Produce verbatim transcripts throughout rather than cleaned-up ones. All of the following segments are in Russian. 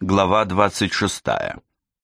Глава двадцать шестая.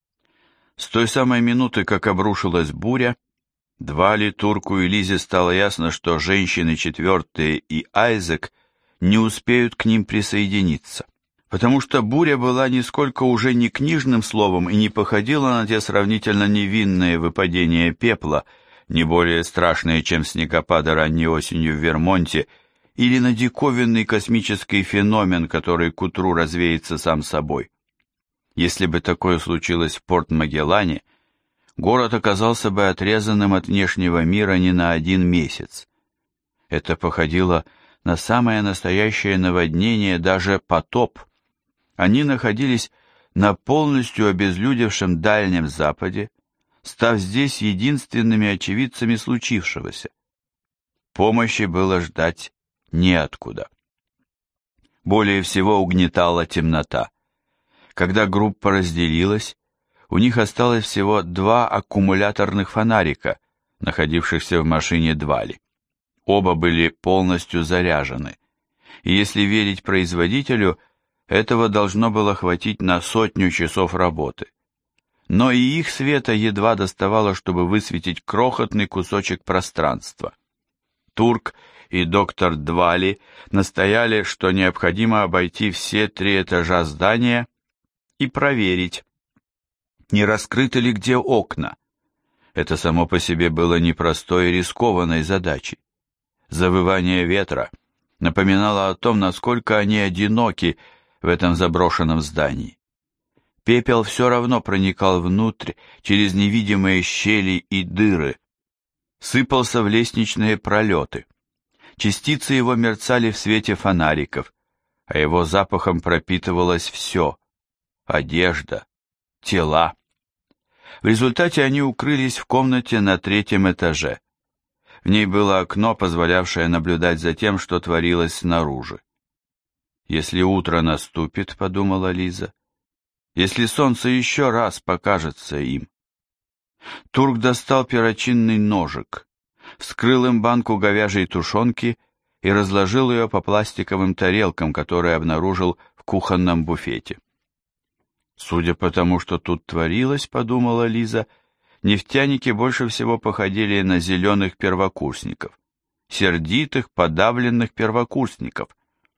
С той самой минуты, как обрушилась буря, Двали, Турку и Лизе стало ясно, что женщины четвертые и Айзек не успеют к ним присоединиться, потому что буря была нисколько уже не книжным словом и не походила на те сравнительно невинные выпадения пепла, не более страшные, чем снегопады ранней осенью в Вермонте, или на диковинный космический феномен, который к утру развеется сам собой. Если бы такое случилось в Порт-Магеллане, город оказался бы отрезанным от внешнего мира не на один месяц. Это походило на самое настоящее наводнение, даже потоп. Они находились на полностью обезлюдевшем Дальнем Западе, став здесь единственными очевидцами случившегося. Помощи было ждать неоткуда. Более всего угнетала темнота. Когда группа разделилась, у них осталось всего два аккумуляторных фонарика, находившихся в машине Двали. Оба были полностью заряжены, и если верить производителю, этого должно было хватить на сотню часов работы. Но и их света едва доставало, чтобы высветить крохотный кусочек пространства. Турк и доктор Двали настояли, что необходимо обойти все три этажа здания и проверить, не раскрыты ли где окна. Это само по себе было непростой и рискованной задачей. Завывание ветра напоминало о том, насколько они одиноки в этом заброшенном здании. Пепел все равно проникал внутрь через невидимые щели и дыры, сыпался в лестничные пролеты. Частицы его мерцали в свете фонариков, а его запахом пропитывалось все — одежда, тела. В результате они укрылись в комнате на третьем этаже. В ней было окно, позволявшее наблюдать за тем, что творилось снаружи. «Если утро наступит, — подумала Лиза, — если солнце еще раз покажется им». Турк достал перочинный ножик, вскрыл им банку говяжьей тушенки и разложил ее по пластиковым тарелкам, которые обнаружил в кухонном буфете. Судя по тому, что тут творилось, подумала Лиза, нефтяники больше всего походили на зеленых первокурсников, сердитых, подавленных первокурсников.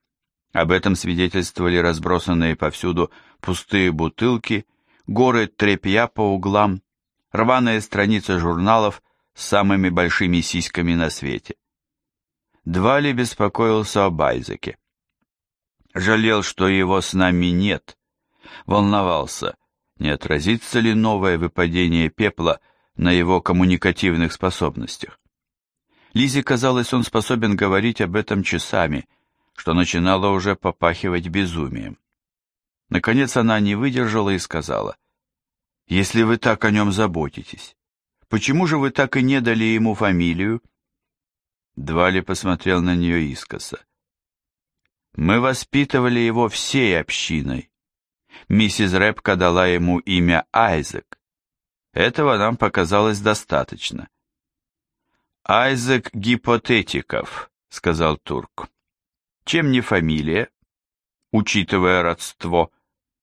Об этом свидетельствовали разбросанные повсюду пустые бутылки, горы тряпья по углам, рваные страницы журналов с самыми большими сиськами на свете. Двали беспокоился об Айзеке. Жалел, что его с нами нет. Волновался, не отразится ли новое выпадение пепла на его коммуникативных способностях. Лизе казалось, он способен говорить об этом часами, что начинало уже попахивать безумием. Наконец она не выдержала и сказала: «Если вы так о нем заботитесь, почему же вы так и не дали ему фамилию?» Двали посмотрел на нее искоса. «Мы воспитывали его всей общиной. Миссис Рэпка дала ему имя Айзек. Этого нам показалось достаточно». «Айзек Гипотетиков», — сказал Турк. «Чем не фамилия, учитывая родство?»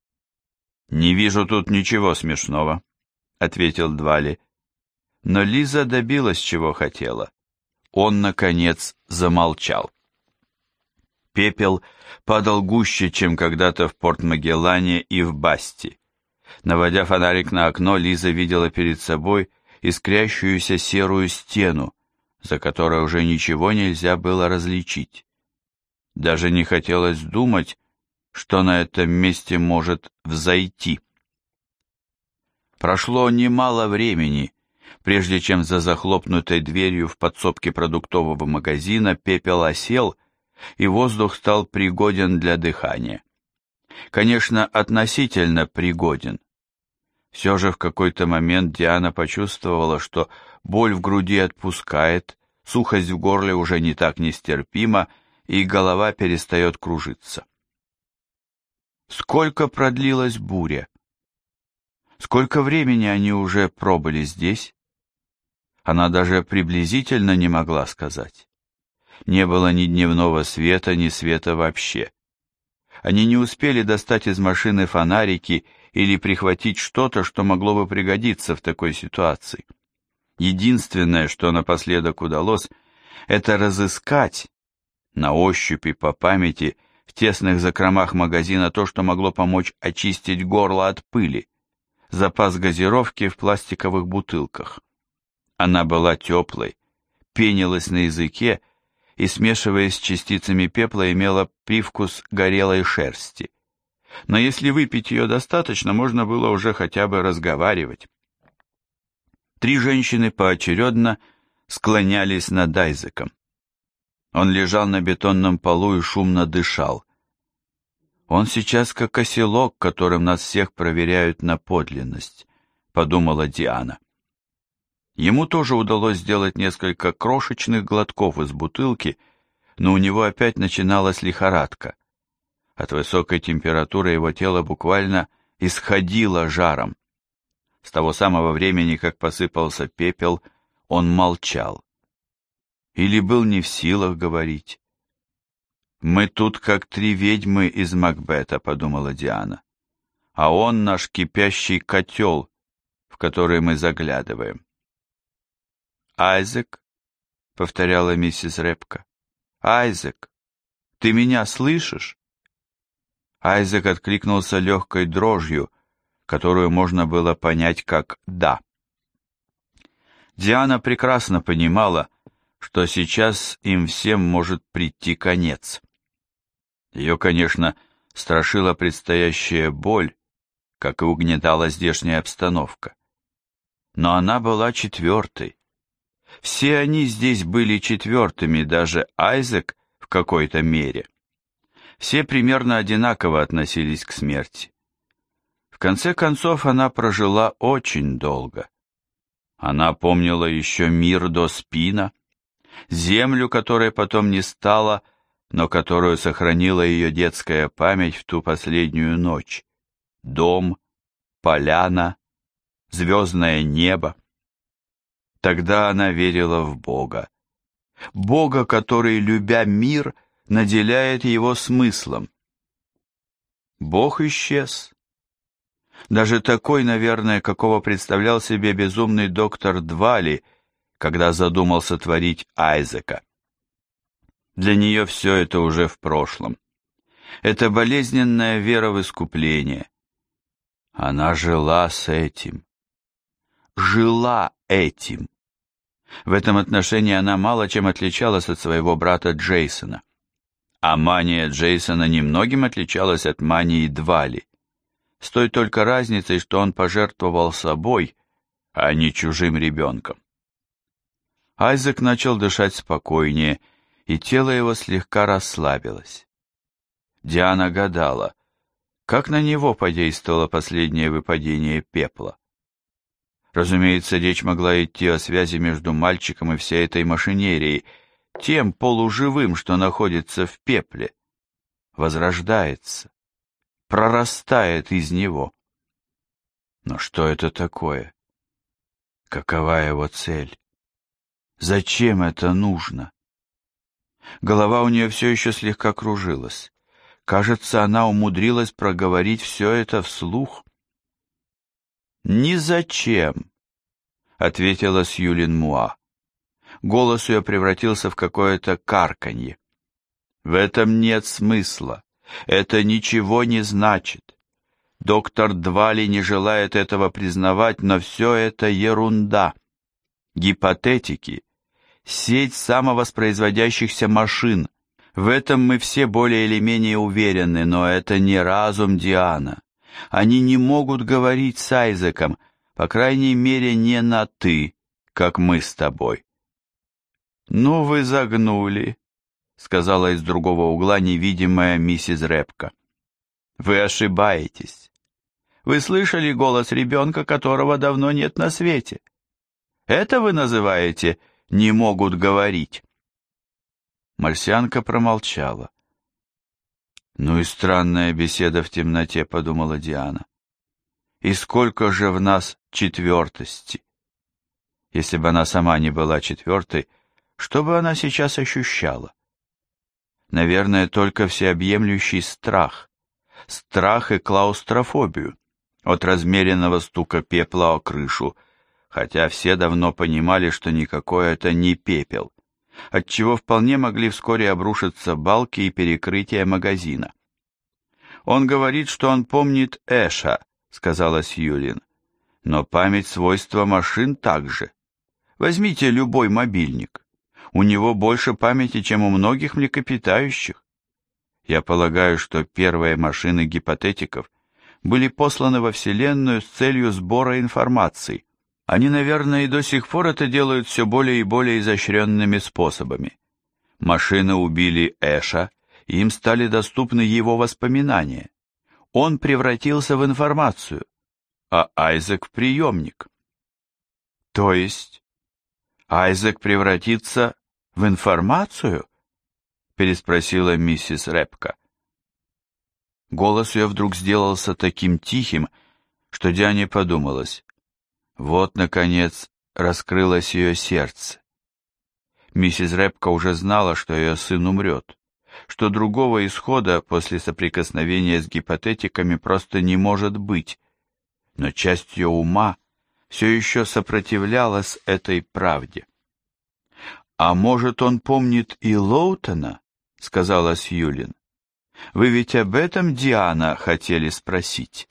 «Не вижу тут ничего смешного», — ответил Двали. Но Лиза добилась, чего хотела. Он, наконец, замолчал. Пепел падал гуще, чем когда-то в Порт-Магеллане и в Басти. Наводя фонарик на окно, Лиза видела перед собой искрящуюся серую стену, за которой уже ничего нельзя было различить. Даже не хотелось думать, что на этом месте может взойти. Прошло немало времени, прежде чем за захлопнутой дверью в подсобке продуктового магазина пепел осел, и воздух стал пригоден для дыхания. Конечно, относительно пригоден. Все же в какой-то момент Диана почувствовала, что боль в груди отпускает, сухость в горле уже не так нестерпима, и голова перестает кружиться. Сколько продлилась буря? Сколько времени они уже пробыли здесь? Она даже приблизительно не могла сказать. Не было ни дневного света, ни света вообще. Они не успели достать из машины фонарики или прихватить что-то, что могло бы пригодиться в такой ситуации. Единственное, что напоследок удалось, это разыскать на ощупь и по памяти в тесных закромах магазина то, что могло помочь очистить горло от пыли, запас газировки в пластиковых бутылках. Она была теплой, пенилась на языке и, смешиваясь с частицами пепла, имела привкус горелой шерсти. Но если выпить ее достаточно, можно было уже хотя бы разговаривать. Три женщины поочередно склонялись над Айзеком. Он лежал на бетонном полу и шумно дышал. «Он сейчас как оселок, которым нас всех проверяют на подлинность», — подумала Диана. Ему тоже удалось сделать несколько крошечных глотков из бутылки, но у него опять начиналась лихорадка. От высокой температуры его тело буквально исходило жаром. С того самого времени, как посыпался пепел, он молчал. Или был не в силах говорить. «Мы тут как три ведьмы из Макбета», — подумала Диана. «А он наш кипящий котел, в который мы заглядываем». «Айзек», — повторяла миссис Репка, — «Айзек, ты меня слышишь?» Айзек откликнулся легкой дрожью, которую можно было понять как «да». Диана прекрасно понимала, что сейчас им всем может прийти конец. Ее, конечно, страшила предстоящая боль, как и угнетала здешняя обстановка. Но она была четвертой. Все они здесь были четвертыми, даже Айзек в какой-то мере. Все примерно одинаково относились к смерти. В конце концов, она прожила очень долго. Она помнила еще мир до Спина, землю, которой потом не стало, но которую сохранила ее детская память в ту последнюю ночь. Дом, поляна, звездное небо. Тогда она верила в Бога. Бога, который, любя мир, наделяет его смыслом. Бог исчез. Даже такой, наверное, какого представлял себе безумный доктор Двали, когда задумал сотворить Айзека. Для нее все это уже в прошлом. Это болезненная вера в искупление. Она жила с этим. Жила этим. В этом отношении она мало чем отличалась от своего брата Джейсона. А мания Джейсона немногим отличалась от мании Двали. С той только разницей, что он пожертвовал собой, а не чужим ребенком. Айзек начал дышать спокойнее, и тело его слегка расслабилось. Диана гадала, как на него подействовало последнее выпадение пепла. Разумеется, речь могла идти о связи между мальчиком и всей этой машинерией, тем полуживым, что находится в пепле, возрождается, прорастает из него. Но что это такое? Какова его цель? Зачем это нужно? Голова у нее все еще слегка кружилась. Кажется, она умудрилась проговорить все это вслух. «Ни зачем», — ответила Сьюлин Муа. Голос ее превратился в какое-то карканье. «В этом нет смысла. Это ничего не значит. Доктор Двали не желает этого признавать, но все это ерунда. Гипотетики. Сеть самовоспроизводящихся машин. В этом мы все более или менее уверены, но это не разум, Диана. Они не могут говорить с Айзеком, по крайней мере, не на «ты», как мы с тобой. «Ну, вы загнули», — сказала из другого угла невидимая миссис Репка. «Вы ошибаетесь. Вы слышали голос ребенка, которого давно нет на свете? Это вы называете «не могут говорить»?» Марсианка промолчала. «Ну и странная беседа в темноте», — подумала Диана. «И сколько же в нас четвертости?» Если бы она сама не была четвертой, что бы она сейчас ощущала? Наверное, только всеобъемлющий страх. Страх и клаустрофобию от размеренного стука пепла о крышу, хотя все давно понимали, что никакой это не пепел, отчего вполне могли вскоре обрушиться балки и перекрытия магазина. «Он говорит, что он помнит Эша», — сказала Сьюлин. «Но память — свойство машин также. Возьмите любой мобильник. У него больше памяти, чем у многих млекопитающих. Я полагаю, что первые машины гипотетиков были посланы во Вселенную с целью сбора информации. Они, наверное, и до сих пор это делают все более и более изощренными способами. Машины убили Эша, и им стали доступны его воспоминания. Он превратился в информацию, а Айзек в приемник. То есть Айзек превратится в информацию? Переспросила миссис Репка. Голос ее вдруг сделался таким тихим, что Диане подумалось. Вот, наконец, раскрылось ее сердце. Миссис Репка уже знала, что ее сын умрет, что другого исхода после соприкосновения с гипотетиками просто не может быть, но часть ее ума все еще сопротивлялась этой правде. «А может, он помнит и Лоутона?» — сказала Сьюлин. «Вы ведь об этом, Диана, хотели спросить?»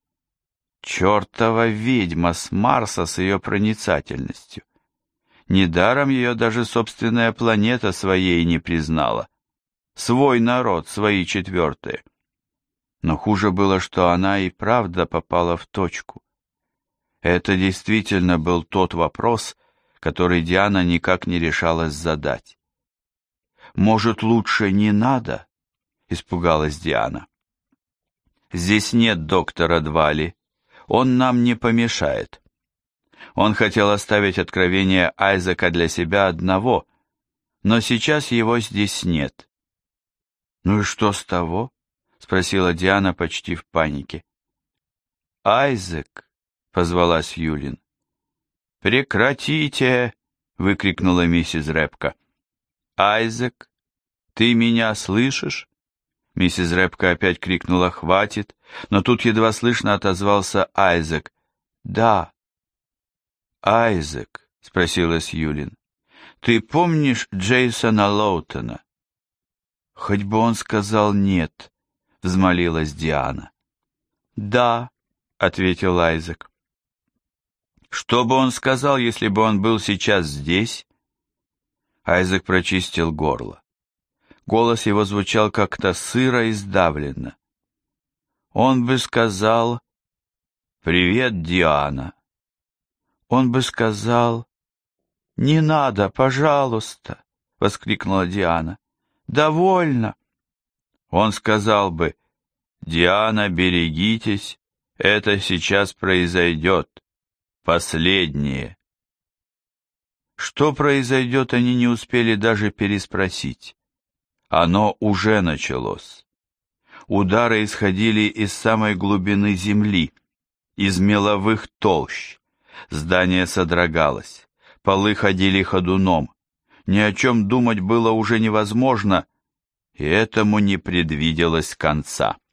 Чертова ведьма с Марса с ее проницательностью. Недаром ее даже собственная планета своей не признала. Свой народ, свои четвертые. Но хуже было, что она и правда попала в точку. Это действительно был тот вопрос, который Диана никак не решалась задать. «Может, лучше не надо?» — испугалась Диана. «Здесь нет доктора Двали. Он нам не помешает». Он хотел оставить откровение Айзека для себя одного, но сейчас его здесь нет. «Ну и что с того?» — спросила Диана почти в панике. «Айзек!» — позвала Сьюлин. «Прекратите!» — выкрикнула миссис Репка. «Айзек, ты меня слышишь?» Миссис Репка опять крикнула «Хватит!», но тут едва слышно отозвался Айзек. «Да». «Айзек», — спросила Сьюлин, — «ты помнишь Джейсона Лоутона?» «Хоть бы он сказал нет», — взмолилась Диана. «Да», — ответил Айзек. «Что бы он сказал, если бы он был сейчас здесь?» Айзек прочистил горло. Голос его звучал как-то сыро и сдавленно. Он бы сказал: «Привет, Диана». Он бы сказал: «Не надо, пожалуйста», — воскликнула Диана. «Довольно». Он сказал бы: «Диана, берегитесь, это сейчас произойдет. Последнее». Что произойдет, они не успели даже переспросить. Оно уже началось. Удары исходили из самой глубины земли, из меловых толщ. Здание содрогалось, полы ходили ходуном. Ни о чем думать было уже невозможно, и этому не предвиделось конца.